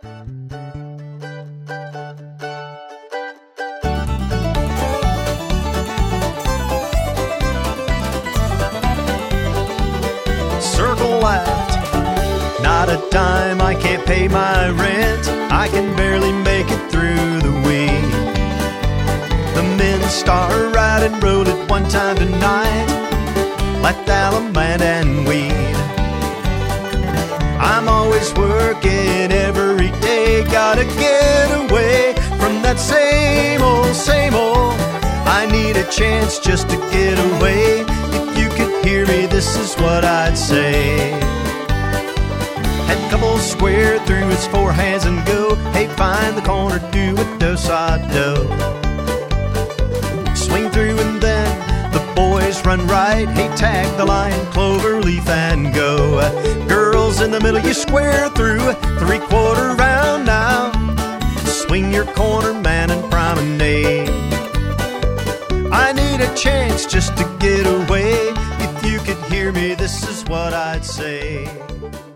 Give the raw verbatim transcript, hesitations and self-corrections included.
Circle left, not a dime, I can't pay my rent. I can barely make it through the week. The men start right and roll it one time tonight, like Allemande and weed. I'm always working every day, gotta get away from that same old, same old. I need a chance just to get away. If you could hear me, this is what I'd say. Head couple square through his four hands and go. Hey, find the corner, do a do-sa-do. Swing through and then the boys run right. Hey, tag the line, clover leaf and go. Girls in the middle, you square through. Three-quarter round now. Swing your corner, man, and promenade. I need a chance just to get away. If you could hear me, this is what I'd say.